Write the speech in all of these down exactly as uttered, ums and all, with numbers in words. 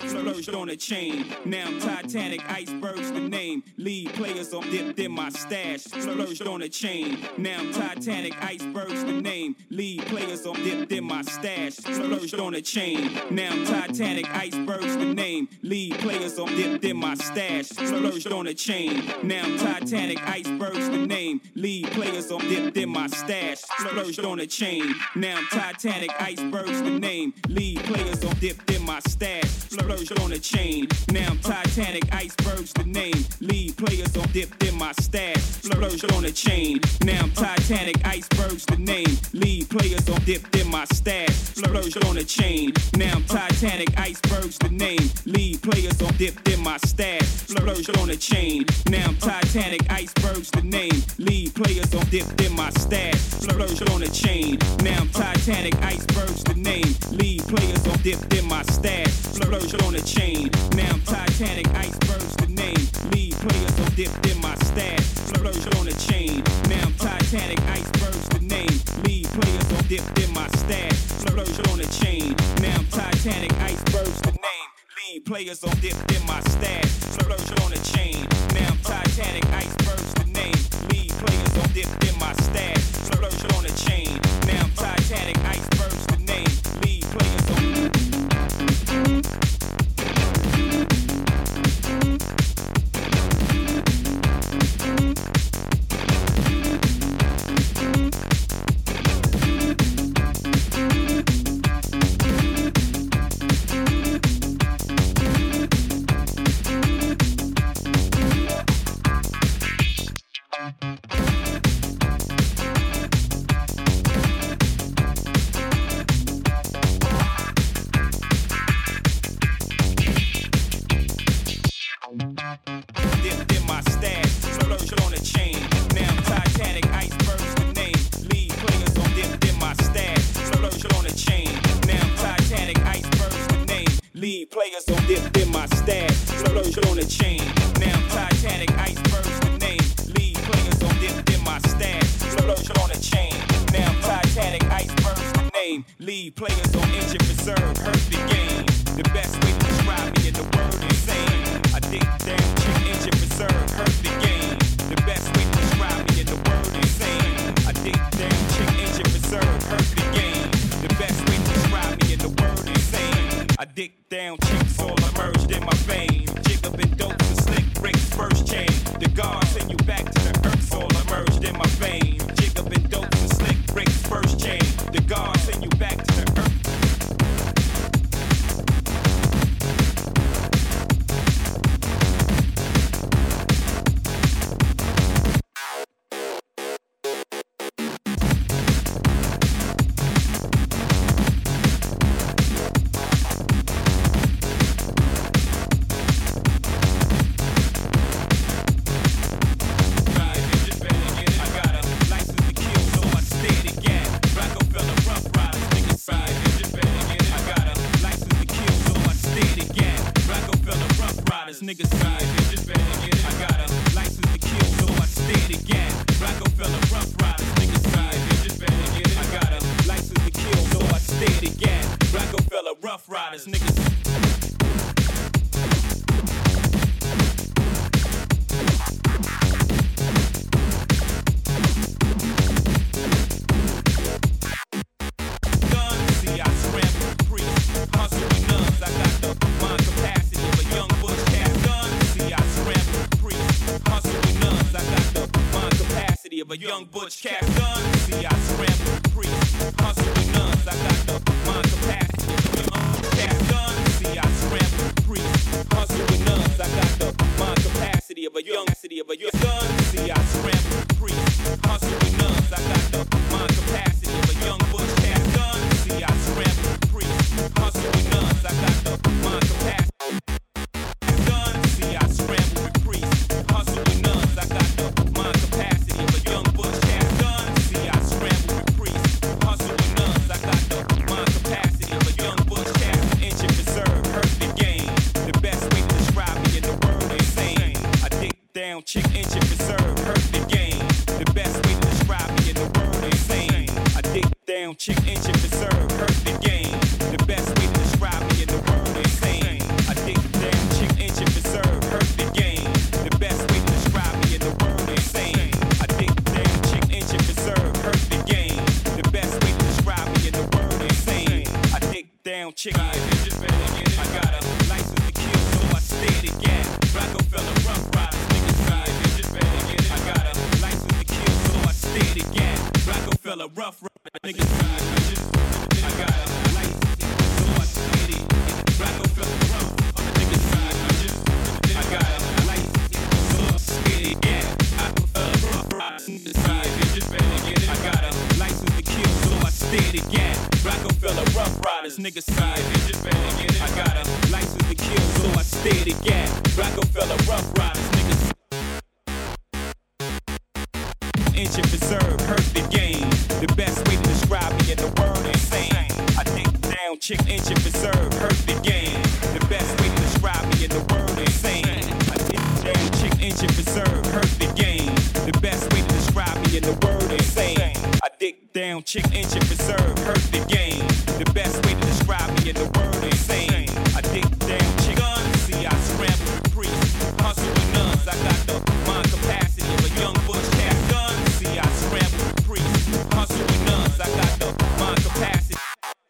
splurged on a chain. Now I'm Titanic, icebergs the name. Lead players on dipped in my stash, splurged on a chain. Now I'm Titanic, icebergs the name. Lead players on dipped in my stash, splurged on a chain. Now I'm Titanic, icebergs the name. Lead players on dipped in my stash, splurged on a chain. Now I'm Titanic, icebergs the name. Lead players on dipped in my stash, splurged on a chain. Now I'm Titanic, icebergs the name. Lead players on dipped in my stash, splurged on a chain. Now I'm Titanic, icebergs the name. Lead players on dipped in my stash, splurged on a chain. Now I'm Titanic, icebergs the name. Lead players on dipped in my stash, splurged on a chain. Now I'm Titanic, icebergs the name. Lead players on dipped in my stash, splurged on a chain. Now I'm Titanic, icebergs the name. Lead players on dipped in my stash, splurged on a chain. Now I'm Titanic, icebergs the name. Lead players on dipped in my stash, splurged on a chain. Now I'm Titanic, icebergs the name. Lead players on dipped in my stash, splurged on a chain. Now I'm Titanic, icebergs the name. Lead players on dipped in my stash, splurged on a chain. Now I'm Titanic, icebergs the name. Lead players on dipped in my stash, splurged on a chain. Now I'm Titanic, icebergs the name. Lead players on dipped in my stash, splurged on a chain. Now I'm Titanic, icebergs the name. Lead players on. of a young butch cat gun. See, I scramble with priests, hustle with nuns. I got the mind capacity of a young cat gun. See, I scramble with priests, hustle with nuns. I got the mind capacity of a young city of a young gun. See, I scramble with priests, hustle with nuns. I got the mind capacity of a young butch cat gun. See, I scramble with priests, hustle with nuns. I got the mind capacity. Gun. See, I scramble with priests, hustle with nuns. I got the mind capacity of a young butch cat gun. niggas ride. I got a license, so I steady. Rockefeller rum, niggas ride. I got a license, so I steady. Yeah, Rockefeller rum, niggas ride. Just better get it. I got a license to kill, so I steady. Yeah, Rockefeller Rough Riders, niggas ride. Just better get it. I got a license to kill, so I steady. Yeah, Rockefeller Rough Riders, niggas. Inch and preserve, hurt the game. The best way to describe me in the world insane. I dig down, chick, inch and preserve, hurt the game. The best way to describe me in the world insane. I dig down, chick, inch and preserve, hurt the game. The best way to describe me in the world insane. I dig down, chick, inch and preserve, hurt the game. The best way to describe me in the world insane. I dig down, chick, see I scramble with priests, hustle with nuns. I got the mind capacity of a young bush cat. I scramble with priests, hustle with nuns. I got the mind capacity.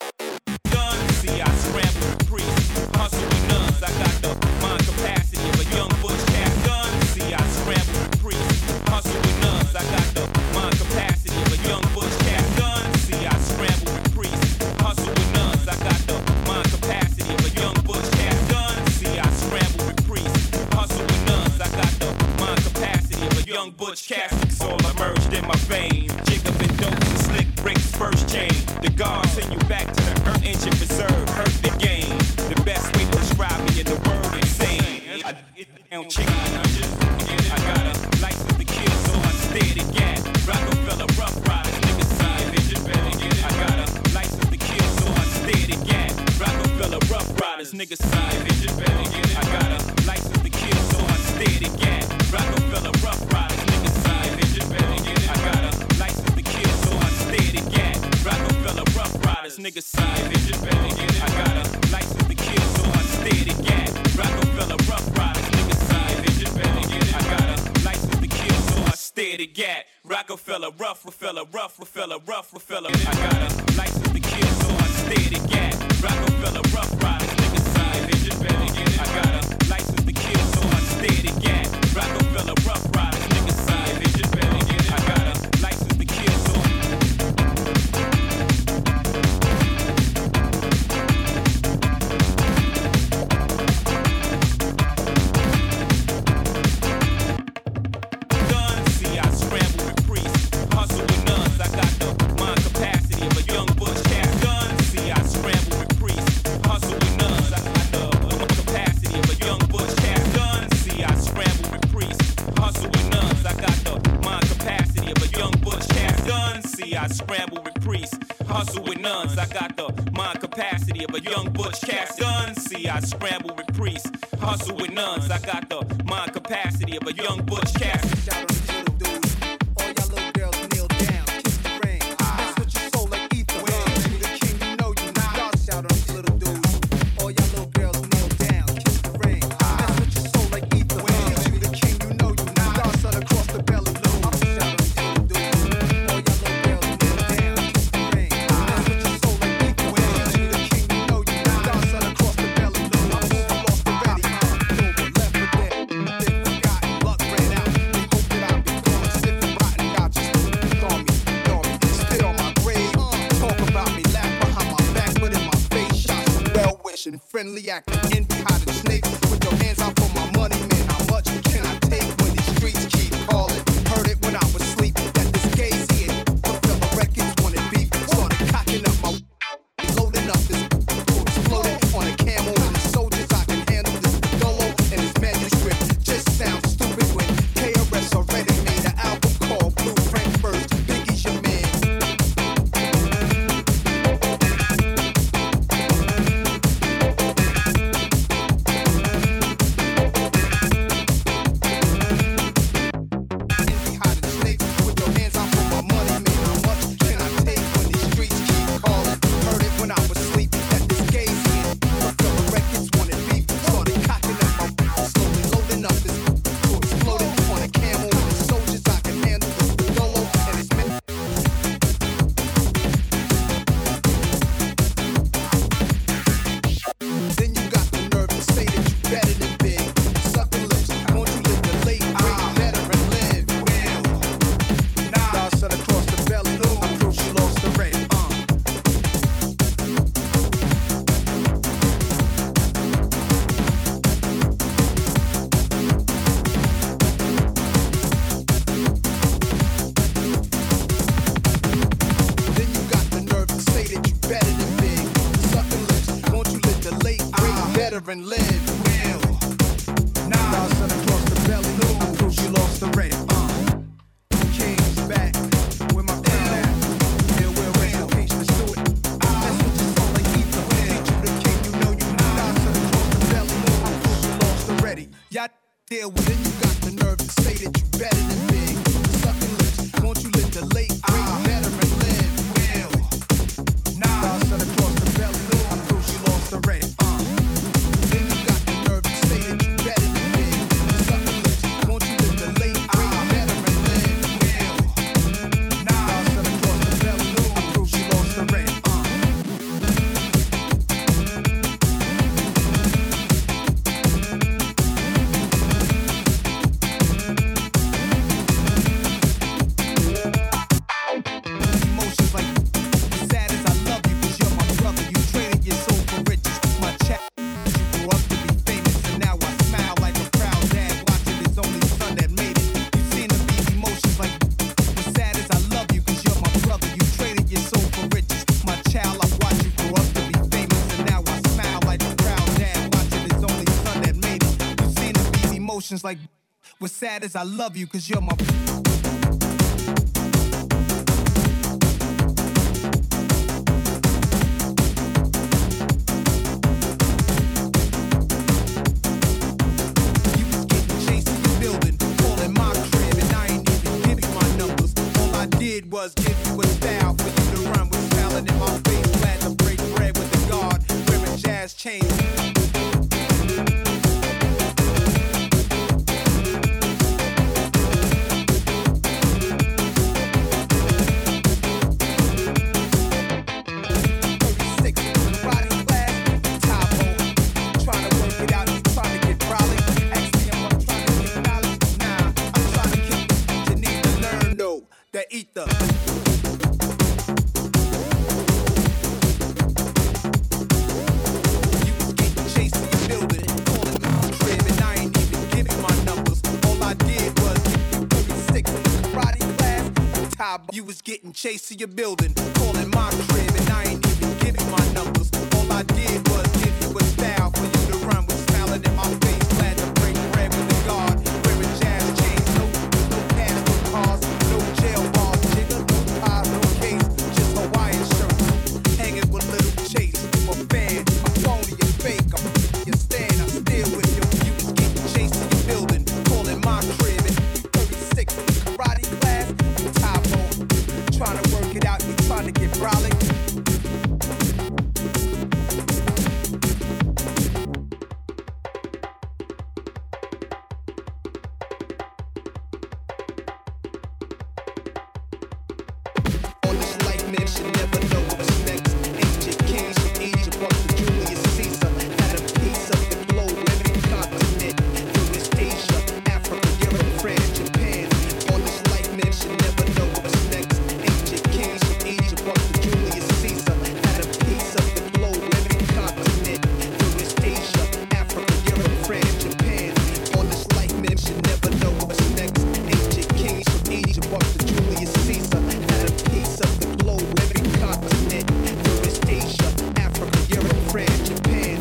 Gun, see I scramble with priests, hustle with nuns. I got the mind capacity of a young bush cat. Gun, see I scramble with priests, hustle with nuns. I got the mind capacity of a young bush cat. Gun, see I scramble with priests, hustle with nuns. I got the mind capacity of a young bush cat. Gun, see I scramble with priests, hustle with nuns. I got the mind capacity of a young butch cat. All emerged in my vein. Jig up and dope and slick bricks first chain. The guards send you back to the earth, inch and preserve, hurt the game. The best way to describe me in the world insane. I get down chicken, I just get it. I got a license to kill, so I steady gat. Rockefeller Rough Riders, niggas side, bitches better get it. I got a license to kill, so I steady gat. Rockefeller Rough Riders, niggas side, bitches better get it. I got a license to kill, so I steady gat. Rockefeller Rough Riders, niggas side, bitches better get it. I got a license to kill, so I steady gat. Rockefeller Rough Riders, niggas side, bitches better get it. I got a license to kill, so I steady gat. Rockefeller Rough Riders, niggas side, bitches better get it. I got a license to kill, so I steady gat. Rockefeller Rough, Rockefeller Rough, Rockefeller Rough, Rockefeller. I got a license to kill, so I steady gat. Rockefeller Rough Riders, niggas side, bitches better get it. I got a license to kill, so I steady gat. Rockefeller Rough Riders, niggas side, bitches better get it. I got a license to kill, so gun, see I scramble with priests, hustle with nuns. I got the mind capacity of a young bush cat. Gun, see I scramble with priests, hustle with nuns. I got the mind capacity of a young bush cat. Gun, see I scramble with priests, hustle with nuns. I got the mind capacity of a young bush cat. Gun, see I scramble with priests, hustle with nuns. I got the mind capacity of a young butch cat. Gun, see I scramble with priests, hustle with nuns. I got the mind capacity of a young butch cat. Shout out to little dudes. All y'all little girls kneel down, kiss the ring. Mess with your soul like ether. When you the king, you know you not. Shout out to little dudes. All y'all little girls kneel down, kiss the ring. Mess with your soul like ether. When you the king, you know you not. Dance out across the belly loop. Shout out to little dudes. All y'all little girls kneel down, kiss the ring. Mess with your soul like ether. When you the king, you know you not. Dance out across the belly loop. I'm over lost already. Over left for dead. They forgotten. Luck ran out. They hope that I'll be gone. Sipping rotten gotcha. Thorn me, thorn me. Spit on my grave. Talk about me, laugh behind my back, but in my face, shots of well-wishing, friendly acting, envy hiding snakes. With your hands out for my money, man. How much can I take when these streets keep calling? Heard it when I was sleeping. That this gay's here. Fulfill records wanted beef. Started cocking up my loading up this exploded on a camel and the soldiers. I can handle this dolo and this manuscript. Just sounds stupid when K R S already made an album called Blueprint First. Biggie's your man. deal with it. You got the nerve to say that you better than me. Sucking lips, won't you let the late great veteran live? Well, nah, I said across the belly, I threw she lost the rent. Uh. Then you got the nerve to say that you better than me. Sucking lips, won't you let the late great veteran live? Well, nah, I said across the belly, I threw she lost the rent. Uh. Emotions like sad as I love you, 'cause you're my brother. You traded your soul for riches. My chat, you grew up to be famous, and now I smile like a proud dad watching his only son that made it. You seen the beat emotions like sad as I love you, 'cause you're my brother. You traded your soul for riches. My child, I watched you grow up to be famous, and now I smile like a proud dad watching his only son that made it. You seen the beat emotions like was sad as I love you, 'cause you're my You was getting chased in your building, calling my crib, and I ain't even give you my numbers. All I did was give you a style for you to run with, smiling in my face, glad to break bread with the guard, wearing jazz chains. thirty-six in the karate class, top hole. Trying to work it out, he's trying to get brolic. Ask me if I'm trying to get knowledge. Nah, I'm trying to kick it. You need to learn though, that ether. You was getting chased in your building, calling my crib, and I ain't even give you my numbers. All I did was give you thirty-six in the karate class, top. You was getting chased in your building, calling my crib, and I ain't even give you my numbers. All I did was give you a style for you to run with, smiling in my face, glad to break bread with the guard, wearing jazz chains, no, no cash, no cars, no jail bars, jigger, no car, no case, just Hawaiian shirts, hanging with little Chase, a fan, a phony, a fake, I'm you stand, I'm still with you. You was getting chased in your building, calling my crib, and thirty-six in the karate class, top hole, trying to work it out, you trying to get brolic. On this life, man, should never know what's next. Ancient kings from Egypt up to Julius Caesar had a piece of the globe, every continent. East Asia, Africa, Europe, France, Japan. On this life, man, should never know what's next. Ancient kings from Egypt up to Julius Caesar had a piece of the globe, every continent. East Asia, Africa, Europe, France, Japan. On this life, man, should never know what's next. Ancient kings from Egypt up to Julius Caesar had a piece of the globe, every continent. East Asia, Africa, Europe, France, Japan.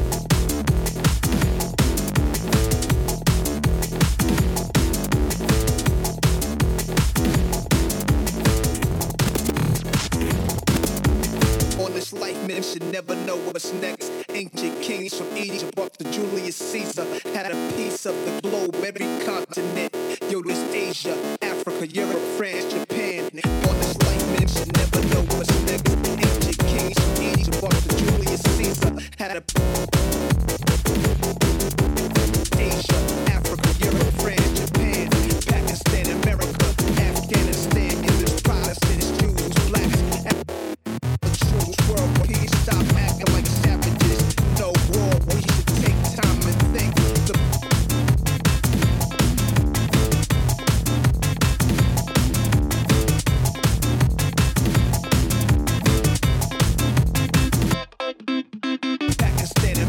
On this life, men should never know what's next. Ancient kings from Egypt up to Julius Caesar had a piece of the globe, every continent. Yo, this Asia, Africa, Europe, France, Japan. On this life, men should never know what's next. Ancient kings from Egypt up to Julius Caesar had a Asia, Africa, Europe, France, Japan, Pakistan, America, Afghanistan. In this Protestants, Jews, blacks. True world peace, stop acting like savages. No war, we should take time and think. The Pakistan,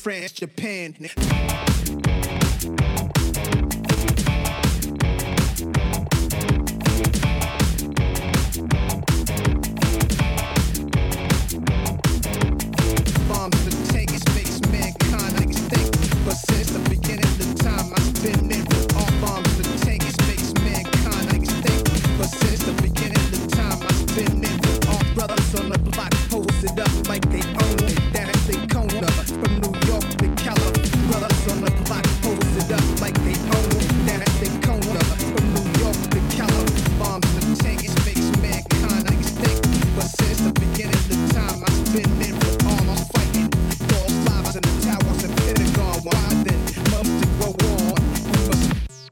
France, Japan. Bombs in the tank, it makes mankind extinct. But since the beginning of the time, I've been in all bombs in the tank, it makes mankind extinct. But since the beginning of the time, I've been in all brothers on the block, posted up like they own it. Down at the corner, from New York to California. Brothers on the block, posted up like they own it. Down at the corner, from New York to California. Bombs in the tank, it makes mankind extinct. But since the beginning of the time, I've been in all my fighting. False lives in the towers and Pentagon. Why then must it go on? We must.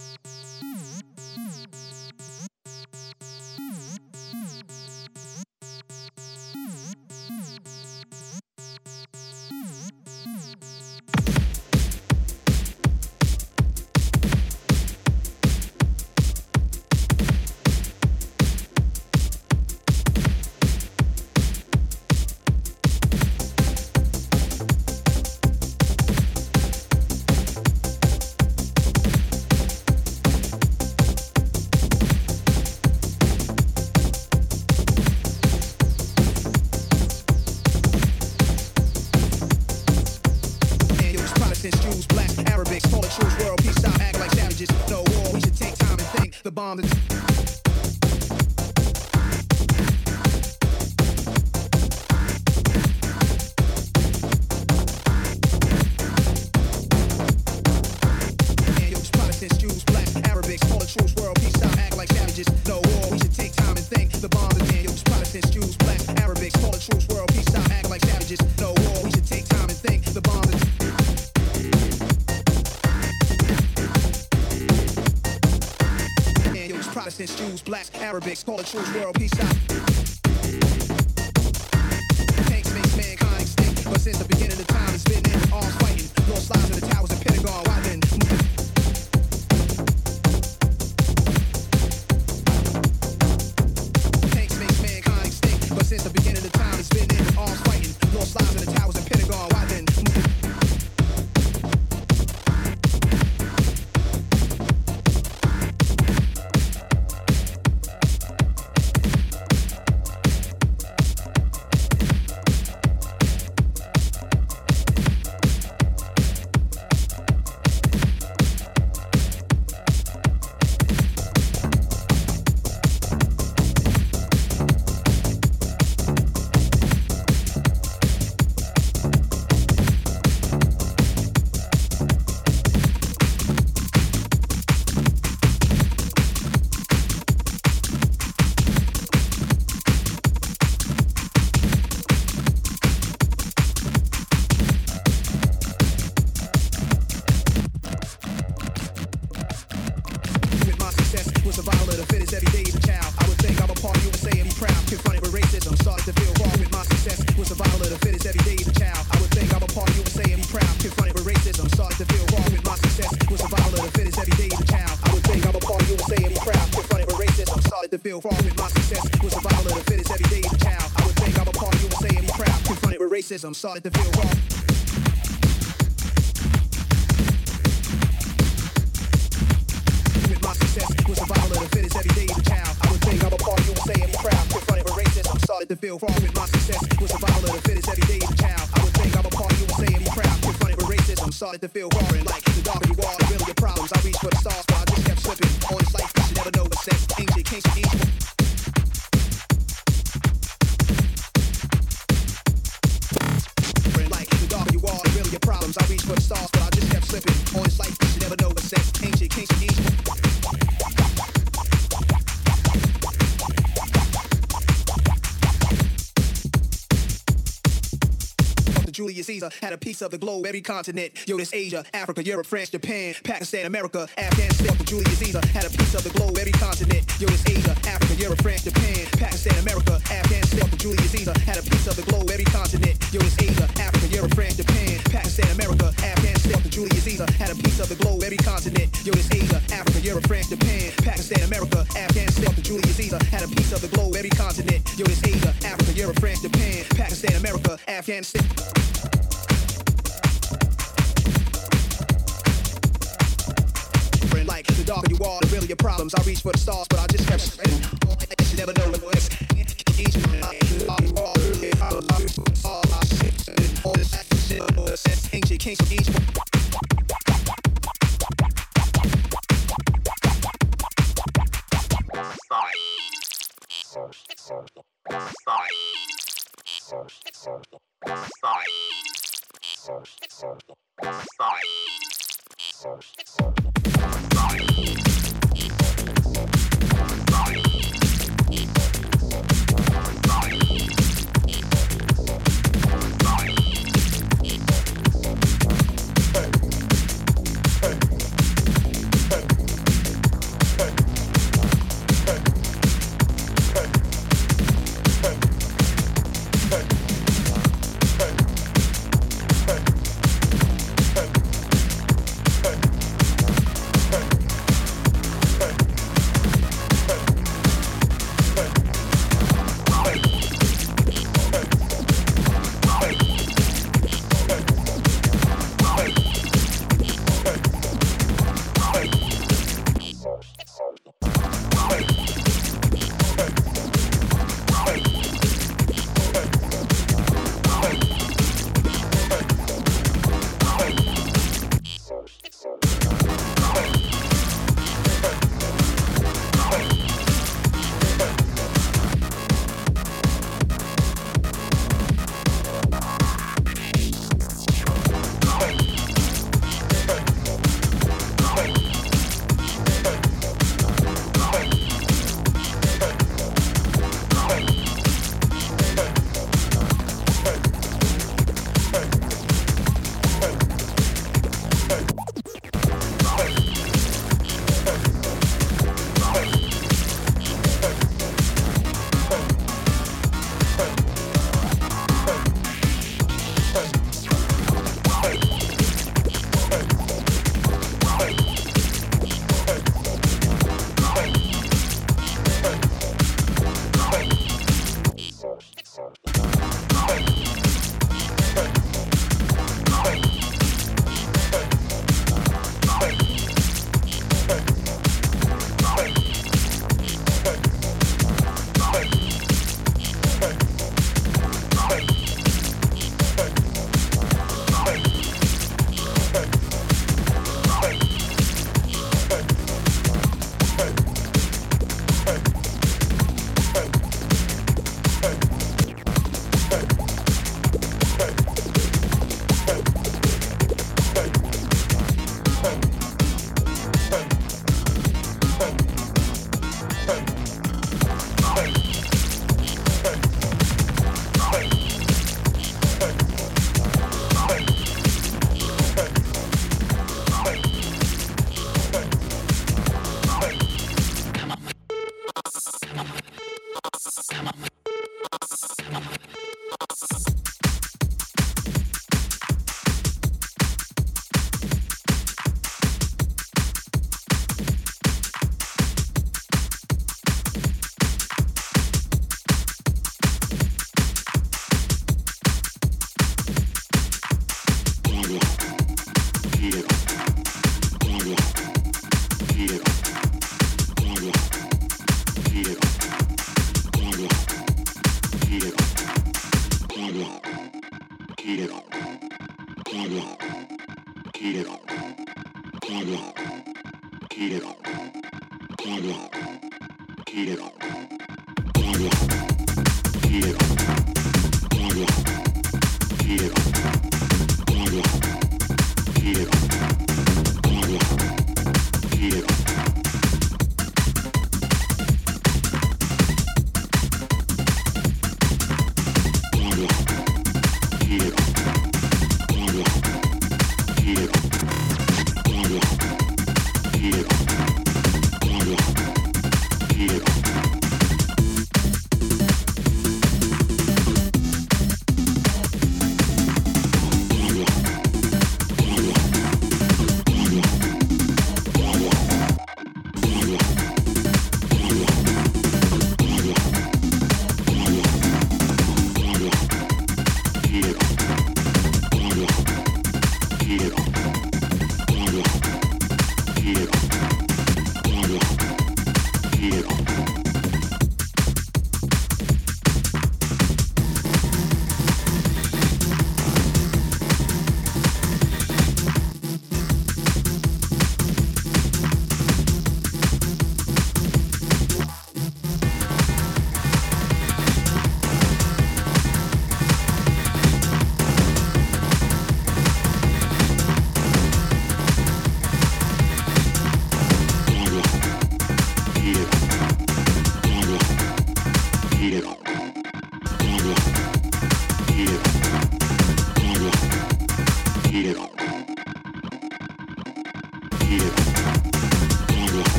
Jews, black, Arabics, call it truth, world peace, stop acting like savages. No war, we should take time and think. The bomb is. Protestants, Jews, black, Arabics, call it truth, world peace, stop acting like savages. No war, we should take time and think. The bomb is in. Protestants, Jews, black, Arabics, call it truth, world peace, stop acting like savages. No war, we should take time and think. The bomb is. Protestants, Jews, blacks, Arabics, call it truth, world peace, stop. Tanks makes mankind extinct, but since the beginning of the time, it's been in arms fighting. Lost lives in the towers of Pentagon. Why then? Tanks makes mankind extinct, but since the beginning of the time, it's been in arms fighting. Lost lives in the towers of Pentagon. Why then? I'm starting to feel wrong. With my success, with survival of the fittest every day as a child, I would think I'm a part you would say and be proud. Confronted with racism, started to feel wrong. With my success, with survival of the fittest every day as a child, I would think I'm a part you would say and be proud. Confronted with racism, started to feel wrong. And like the darker you are, the realer your problems. I reach for the stars, but I just kept slipping. On this life, you should never know what sex. Ancient, can't you ancient? I reach for the stars, but I just kept slipping. On this life, you should never know what sex. Ancient, can't you ancient? Julius Caesar had a piece of the globe, every continent. Yo, this Asia, Africa, Europe, France, Japan, Pakistan, America, Afghanistan. Julius Caesar had a piece of the globe, every continent. Yo, this Asia, Africa, Europe, France, Japan, Pakistan, America, Afghanistan. Julius Caesar had a piece of the globe, every continent. Yo, this Asia, Africa, Europe, France, Japan, Pakistan, America, Afghanistan. Julius Caesar had a piece of the globe, every continent. Yo, this Asia, Africa, Europe, France, Japan, Pakistan, America, Afghanistan. Julius Caesar had a piece of the globe, every continent. Yo, this Asia, Africa, Europe, France, Japan, Pakistan, America, Afghanistan. your problems. I reach for the stars, but I just kept spinning. You never know what's each ancient kings from each.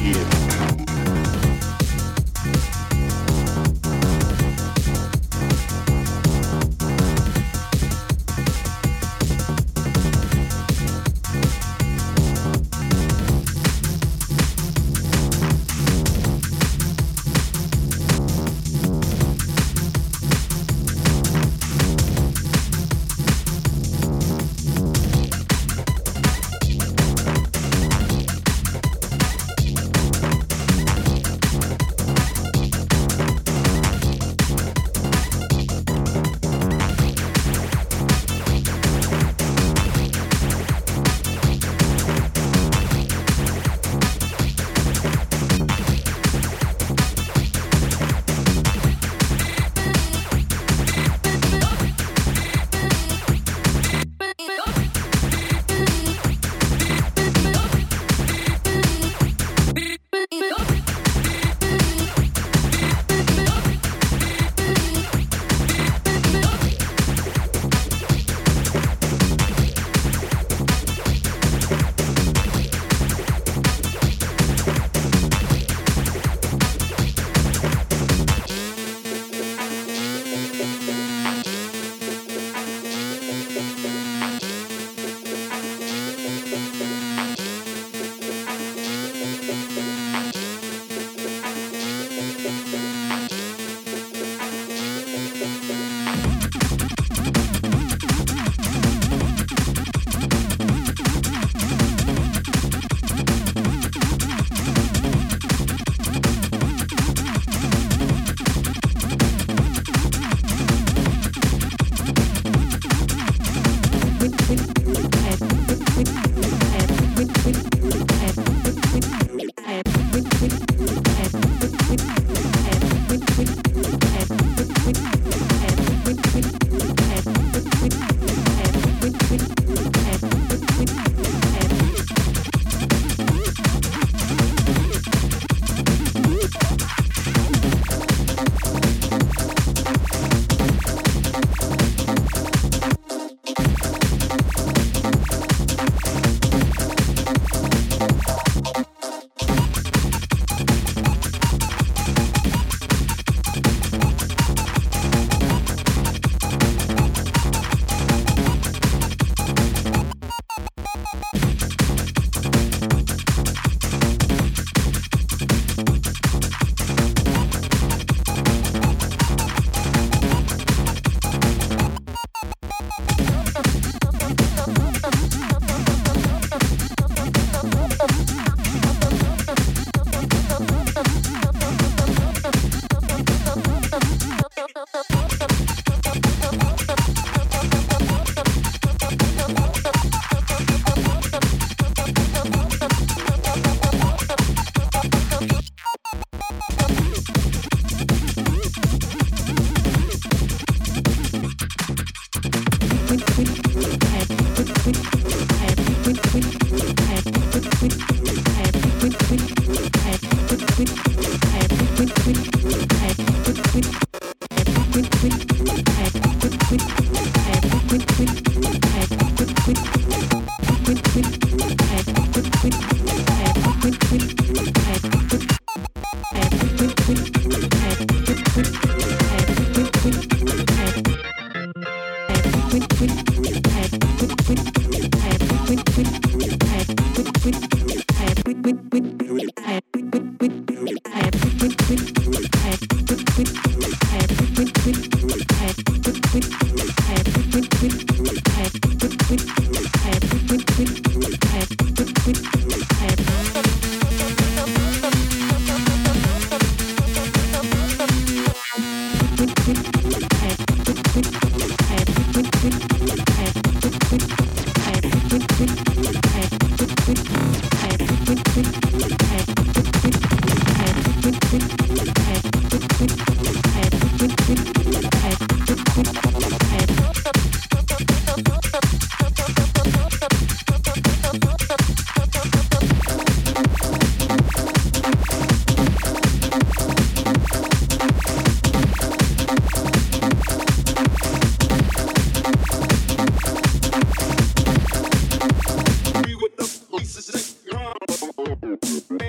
Man, that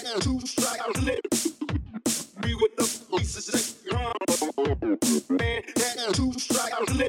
two strikes lit. We with the police, man, that two strikes lit.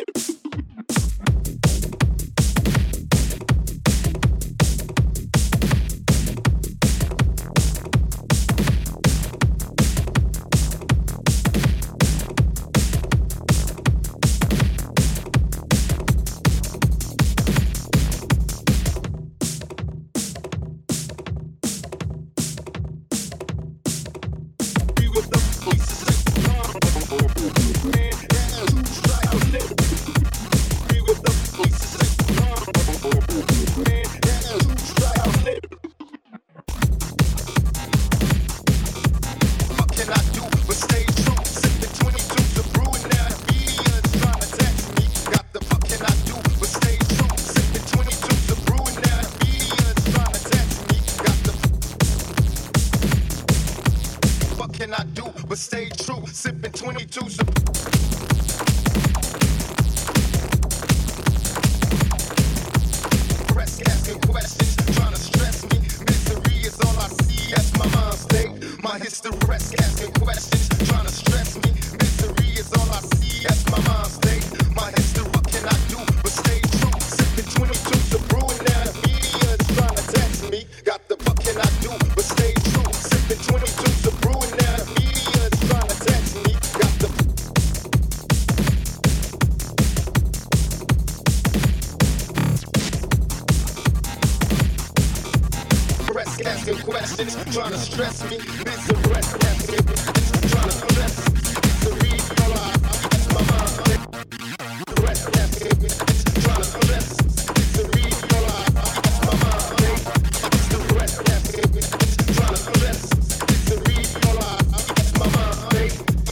Trying to stress me, misery, asking questions, trying to bless misery, all I that's my mind. Rest, asking questions, trying to bless misery, all I that's my mind. The rest, asking questions, trying to bless misery, all I that's my mind.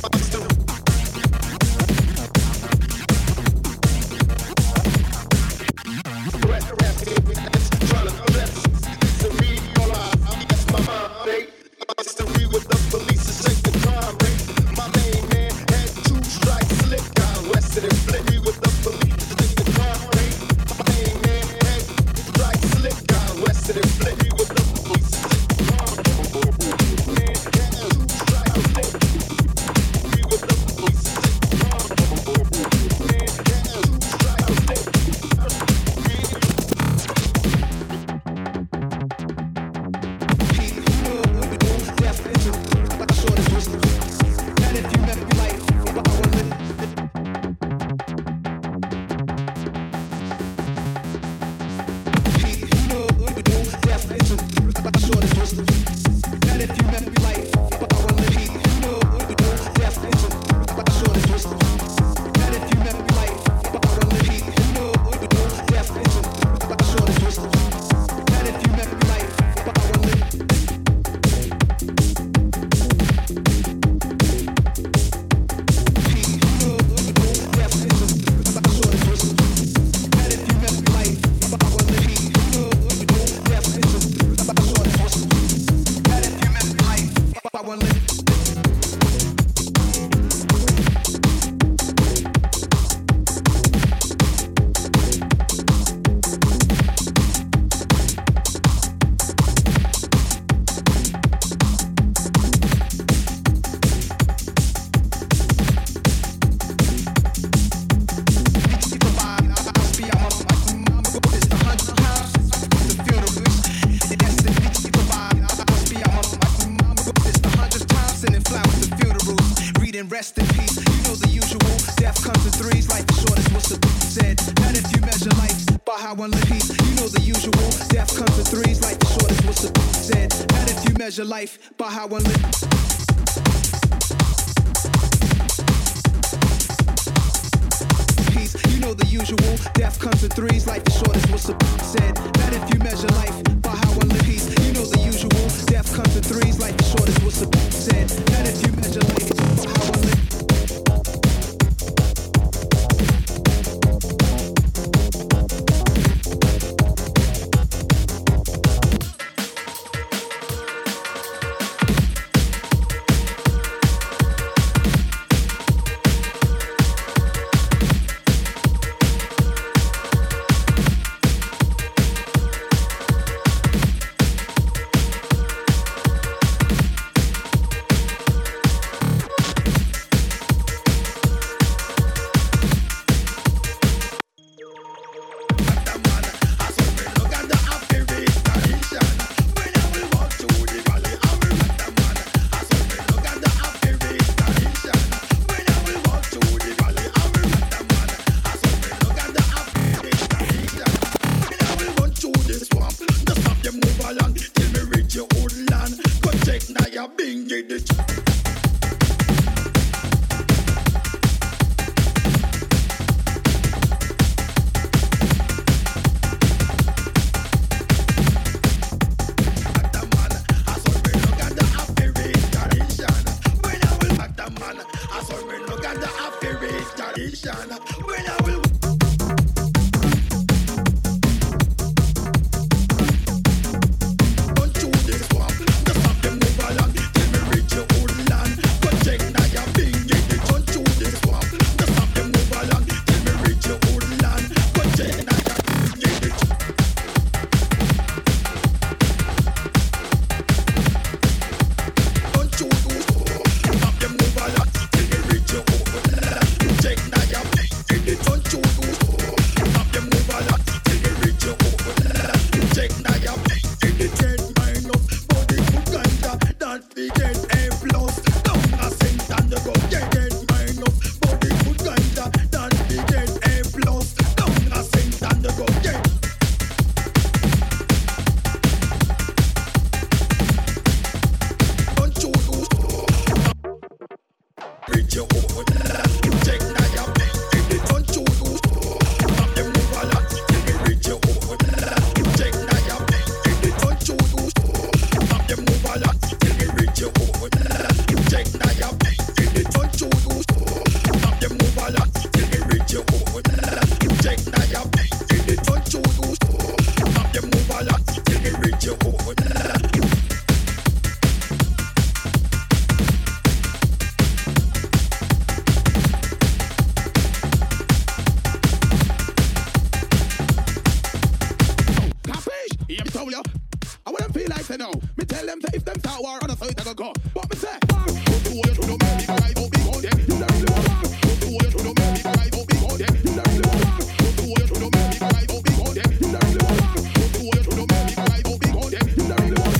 The rest, asking questions, trying to bless misery, all I that's my mind. Mystery with the police to shake the crime rate. My main man had two strikes slick, got arrested and flip. Me with the police to shake the crime rate. My main man had two strikes slick, got arrested and flip. Me with the police to shake the crime rate. Man had two strikes slick. Me with the police to shake the crime rate. Man had two strikes slick. Rest in peace, you know the usual. Death comes in threes, like the shortest was the said. Not if you measure life by how one live peace. You know the usual. Death comes in threes, like the shortest was the said. Not if you measure life by how one live. You know the usual. Death comes in threes, like the shortest was said. Not if you measure life by how one live peace. You know the usual. Death comes in threes, like the shortest was said. Not if you measure life by how one live. a bingy the when I will don't you this swamp, the swamp them move along till me reach your old land. Go check now your bingy, don't you this swamp, the swamp them move along till me reach your old land. Go check now your bingy. Don't you do swamp them move along till me reach your old land. Check now your bingy, don't you do swamp them move along till me reach your old land. Check now your bingy, get mine up, body good ganja, that we get A plus. Down a cent and the go get mine up, body good ganja, that we get A plus. Down a cent and the go get. Don't you do reach your old land. Check now your bingy, don't you do swamp them move along till me reach your old land. Check now your bingy, don't you do swamp them move along till me reach your old land. Check now your bingy, don't you do swamp them move along till me reach your old land. Check now your bingy, don't you do swamp them move along till me reach your old land. Capish? Yeah, me tell ya. I wouldn't feel like say no. Me tell them say if them start war on the side, I go go. But me say, don't do what you do, make me cry, don't be on there. You don't really want. Don't do what you do, make me cry, don't be on there. You don't really want. Don't do what you do, make me cry, don't be on there. You don't really want. Don't do what you do, make me cry, don't be on there. You don't really want.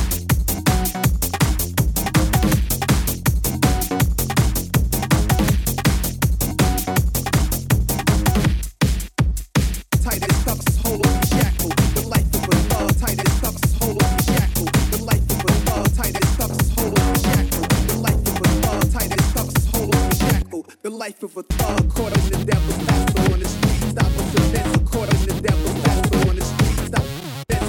Tight as stocks, hold on, shackle. The life of a thug. Tight as stocks, hold on, shackle. The life of a thug. Tight as stocks, hold on, shackle. The life of a thug. Tight as stocks, hold on, shackle. The life of a thug. Caught up in the devil's lasso on the street. Stop us a fence. Caught up in the devil's lasso on the street. Stop us a fence.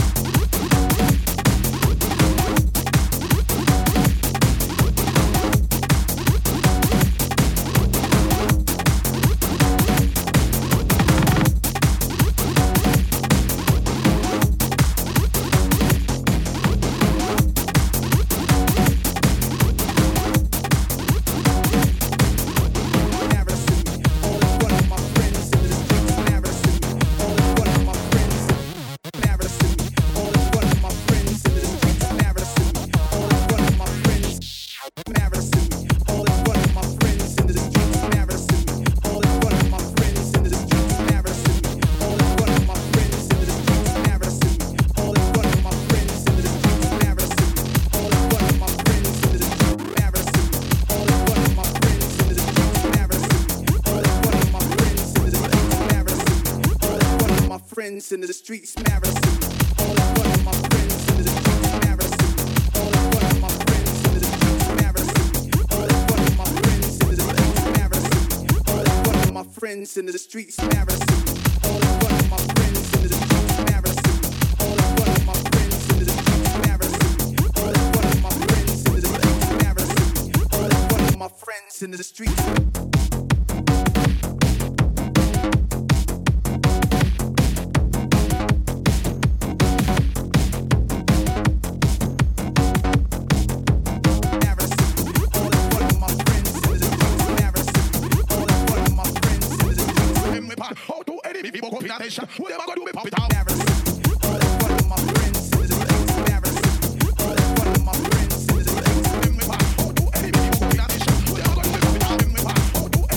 Friends into the streets, embarrassing. All of one of my friends into the streets, embarrassing. All of one of my friends into the streets, embarrassing. All of one of my friends into the streets, embarrassing. All of one of my friends into the streets, embarrassing. All of one of my friends into the streets, embarrassing. All of one of my friends into the streets, embarrassing. All of one of my friends into the streets, embarrassing. All of one of my friends into the streets. How to any people go in attention? What am I gonna do? Me pop it out. All of one of my friends into the streets, embarrassing. All of one of my friends into the streets. How to any people go in attention? What am I gonna do? Me pop it out. How to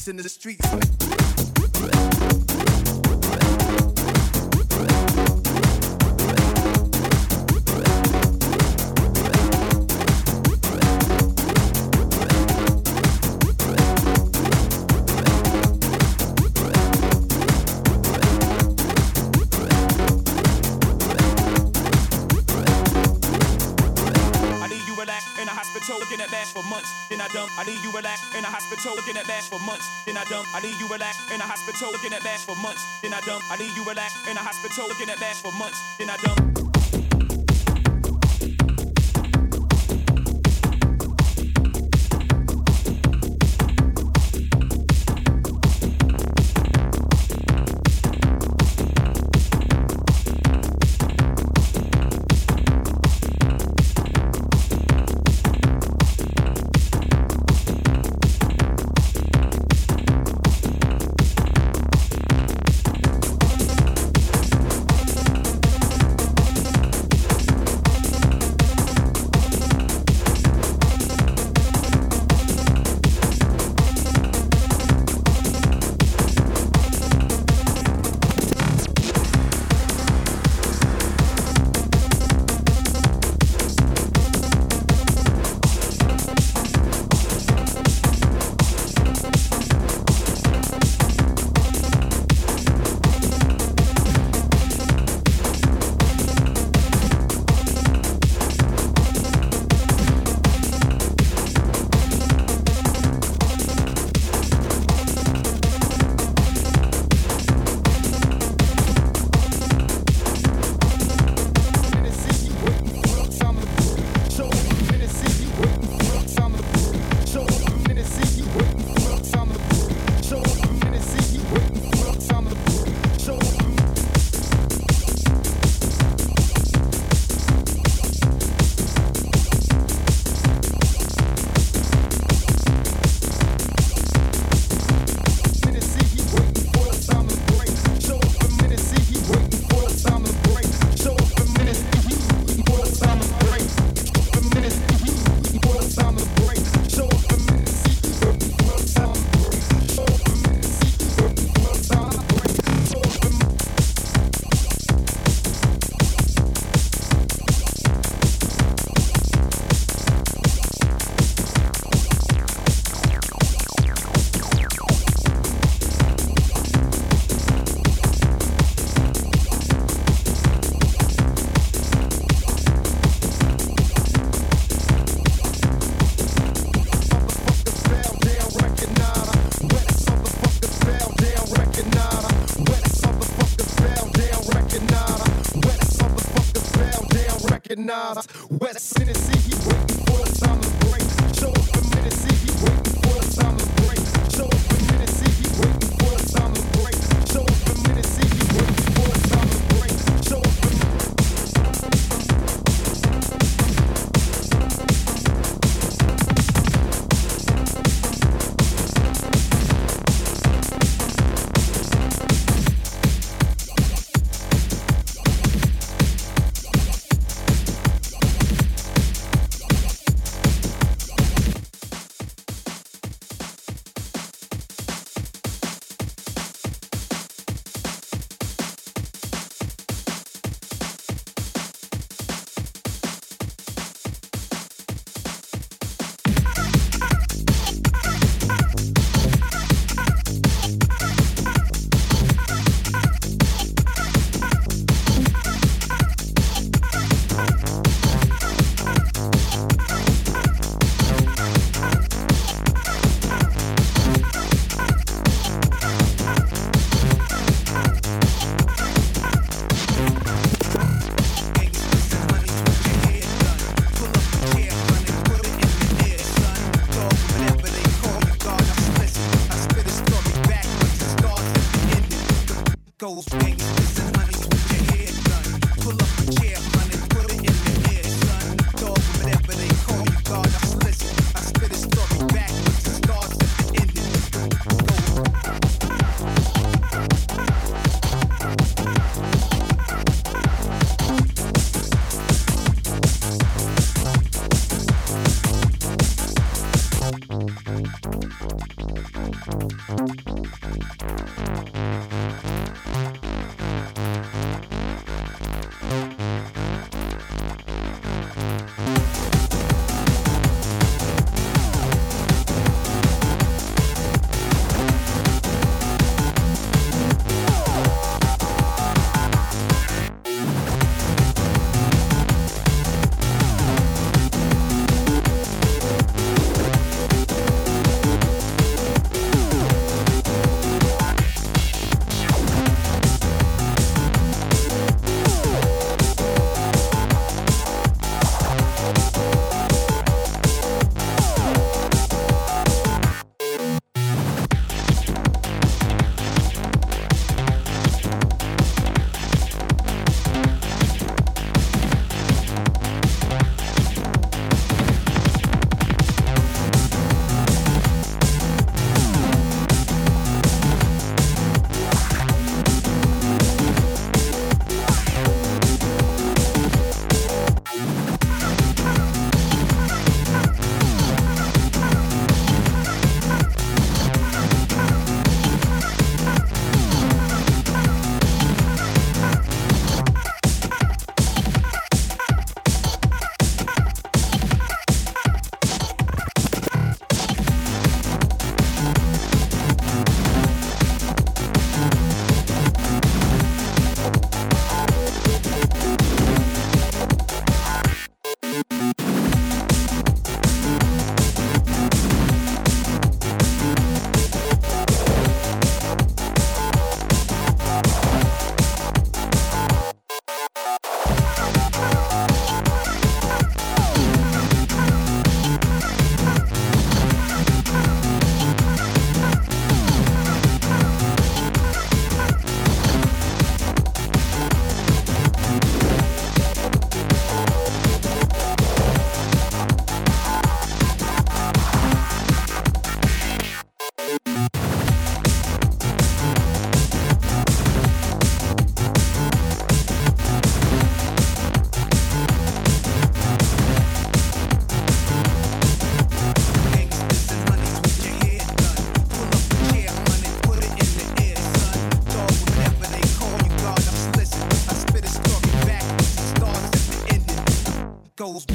beats in the streets. Looking at that for months, then I dump. I leave you relax in a hospital. Looking at that for months, then I dump. I leave you relax in a hospital. Looking at that for months, then I dump. I leave you relax in a hospital. Looking at that for months, then I dump. recognize. West Tennessee, he waiting for the time to break. Show up in Tennessee, he waiting for the time to break. Show up in Tennessee, he waiting for the time to break. Show up in Tennessee, he waiting for the time to break. Show up in goes.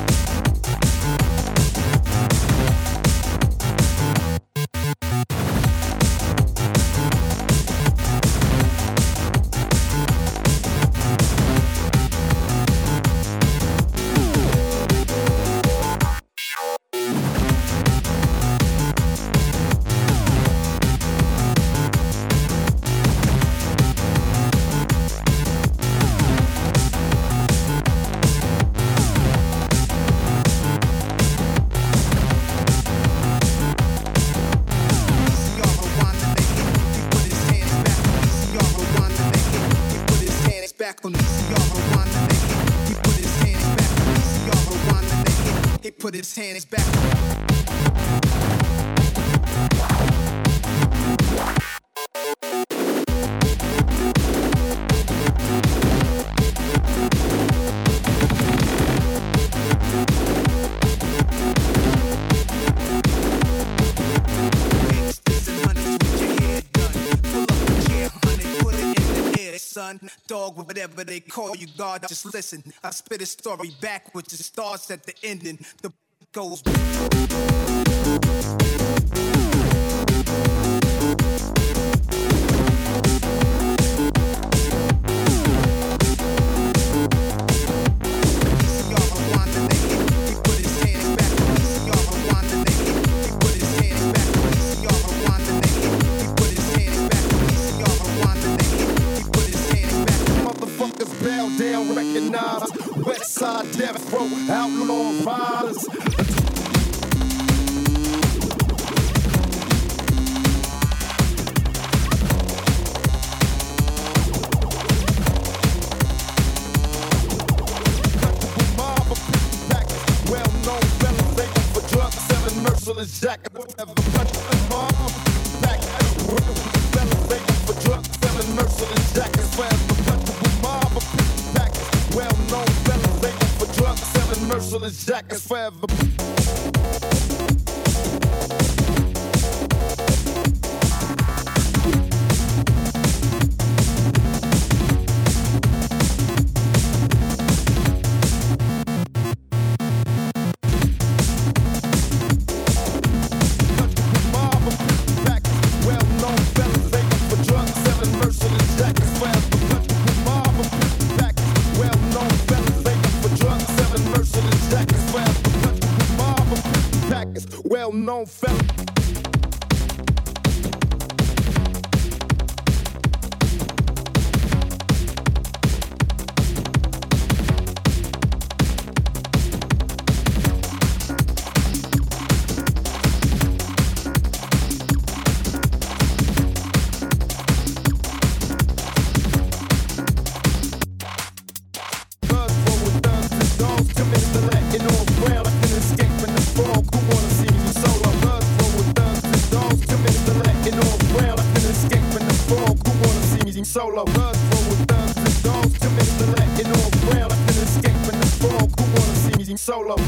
Back on E C R Rwanda naked. He put his hands back on E C R Rwanda naked. He put his hands back. Dog, whatever they call you, God, just listen. I spit a story backwards. It starts at the ending. The goes. Down, recognize West Side Death Row, outlaw riders. Well-known fellas, they go for drugs, selling merciless jacket, whatever. Mob, back, fellas, they go for drugs, selling merciless jackets, whatever. Well-known fellas, they go for drugs, selling merciless jackets forever. known fella. Solo, buzz roll with thugs and dogs. Two minutes to let it all ground. I can escape from the fog. Who wanna see me solo?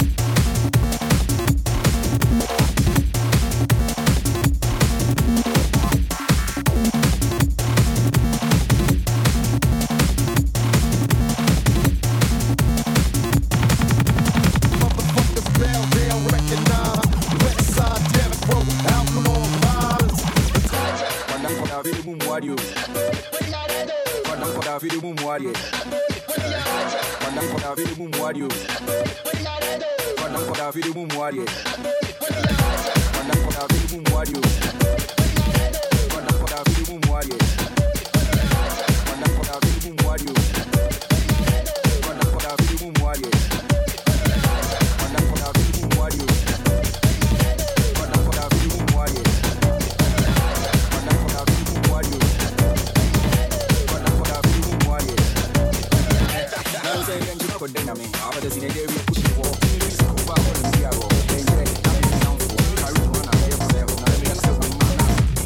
Motherfuckers down, down, recognize. West side, Derrick Road, outlaw violence. Pandang pada video muadio. Pandang pada video muadio. Pandang pada video muadio. Pandang pada video muadio. Pandang pada video muadio. Pandang pada video muadio. Pandang pada video muadio. Pandang pada video muadio. Pandang pada video muadio. Pandang pada video muadio. Pandang pada video muadio. Pandang pada video muadio. Now say yang kita kodena me, apa dah sini dia push for. Kuba pun dia go. Dengar, tapi sound for. Karu mana dia boleh, nak dia nak sebut mana.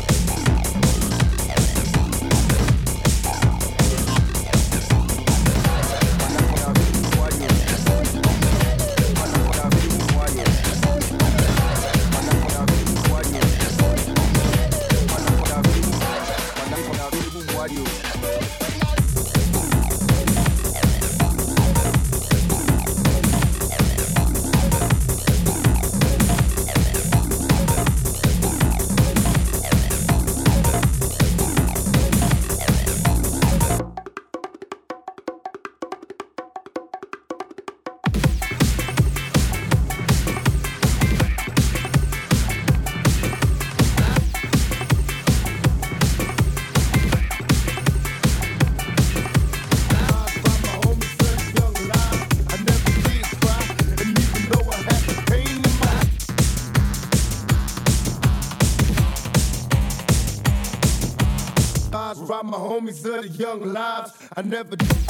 Pandang pada video muadio. Pandang pada video muadio. Pandang pada video muadio. Pandang pada video. Pandang pada video muadio. Ride my homies of the young lives. I never